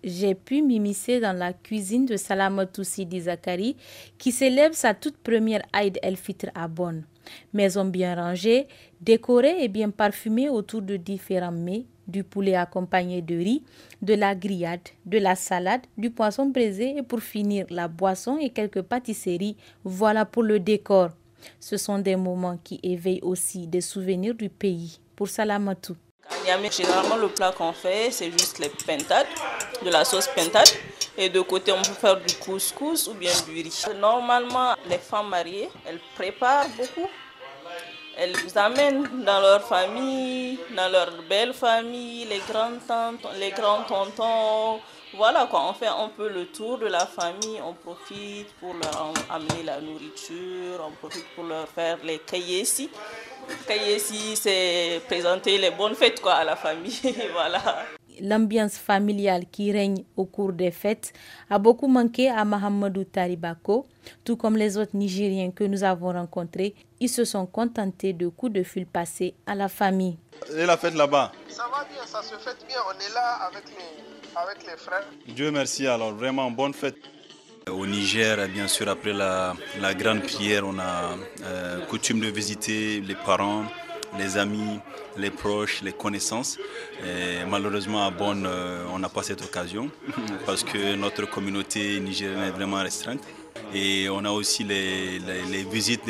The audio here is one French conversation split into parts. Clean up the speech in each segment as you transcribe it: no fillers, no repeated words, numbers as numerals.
j'ai pu m'immiscer dans la cuisine de Salamatou Sidi Zakari qui célèbre sa toute première Aïd el-Fitr à Bonn. Maison bien rangée, décorée et bien parfumée autour de différents mets, du poulet accompagné de riz, de la grillade, de la salade, du poisson braisé et pour finir la boisson et quelques pâtisseries. Voilà pour le décor. Ce sont des moments qui éveillent aussi des souvenirs du pays pour Salamatou. À Niamey, généralement, le plat qu'on fait, c'est juste les pintades, de la sauce pintade. Et de côté, on peut faire du couscous ou bien du riz. Normalement, les femmes mariées, elles préparent beaucoup. Elles amènent dans leur famille, dans leur belle famille, les grandes tantes, les grands tontons. Voilà quoi, on fait un peu le tour de la famille, on profite pour leur amener la nourriture, on profite pour leur faire les kayesi. Kayesi, c'est présenter les bonnes fêtes quoi, à la famille, voilà. L'ambiance familiale qui règne au cours des fêtes a beaucoup manqué à Mahamadou Taribako, tout comme les autres Nigériens que nous avons rencontrés. Ils se sont contentés de coups de fil passés à la famille. Et la fête là-bas? Ça va bien, ça se fête bien. On est là avec les frères. Dieu merci, alors vraiment bonne fête. Au Niger, bien sûr, après la grande prière, on a coutume de visiter les parents, les amis, les proches, les connaissances. Et malheureusement, à Bonn, on n'a pas cette occasion parce que notre communauté nigérienne est vraiment restreinte. Et on a aussi les visites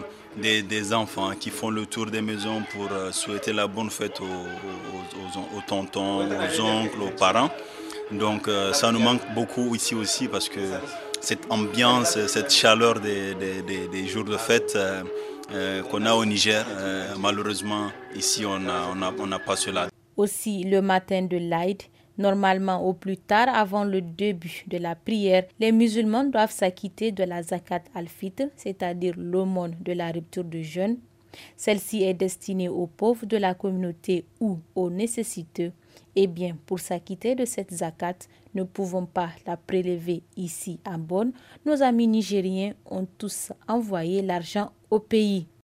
des enfants qui font le tour des maisons pour souhaiter la bonne fête aux tontons, aux oncles, aux parents. Donc ça nous manque beaucoup ici aussi parce que cette ambiance, cette chaleur des jours de fête qu'on a au Niger, malheureusement ici on n'a pas cela. Aussi le matin de l'Aïd, normalement au plus tard avant le début de la prière, les musulmans doivent s'acquitter de la zakat al-fitr, c'est-à-dire l'aumône de la rupture de jeûne. Celle-ci est destinée aux pauvres de la communauté ou aux nécessiteux. Eh bien, pour s'acquitter de cette zakat, ne pouvons pas la prélever ici à Bonn. Nos amis nigériens ont tous envoyé l'argent au pays.